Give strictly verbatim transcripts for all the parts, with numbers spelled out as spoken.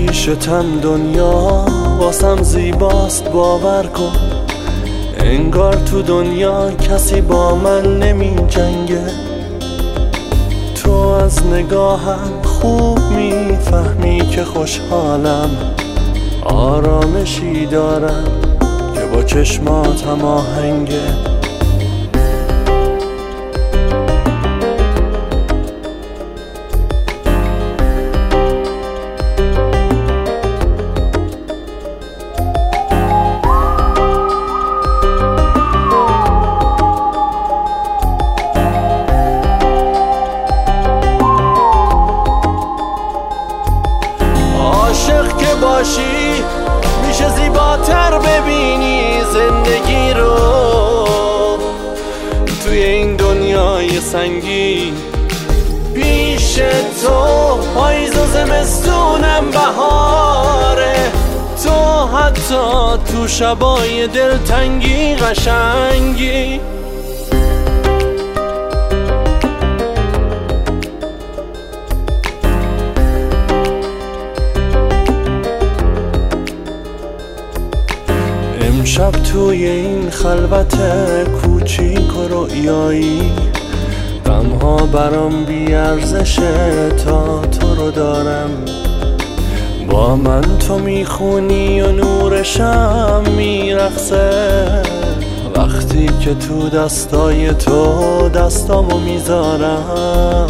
پیشتم دنیا واسم زیباست باور کن، انگار تو دنیا کسی با من نمی جنگه. تو از نگاهم خوب میفهمی که خوشحالم، آرامشی دارم که با چشماتم آهنگه. عاشق که باشی میشه زیباتر ببینی زندگی رو توی این دنیای سنگین. پیش تو پاییز و زمستونم بهاره، تو حتی تو شبای دلتنگی قشنگی. امشب توی این خلوت کوچیک و رؤیایی، غمها برام بی ارزشه تا تو رو دارم. با من تو میخونی و نورشم میرقصه، وقتی که تو دستای تو دستامو میذارم.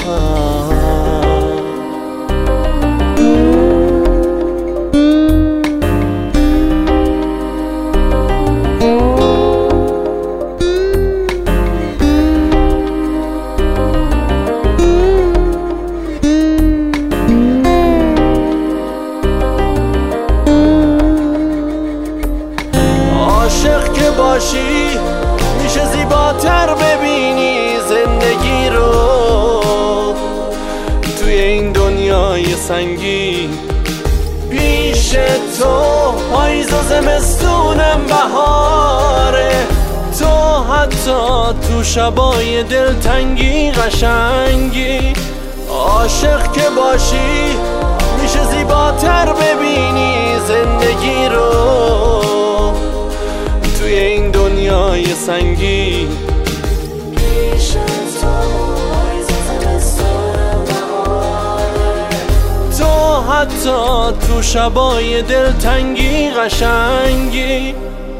عاشق که باشی میشه زیباتر ببینی زندگی رو توی این دنیای سنگین. پیش تو پاییز و زمستونم بهاره، تو حتی تو شبای دلتنگی قشنگی. عاشق که باشی میشه زیباتر ببینی زندگی رو توی این دنیای سنگین. پیش تو پاییز و زمستونم بهاره، تو حتی تو شبای دلتنگی قشنگی.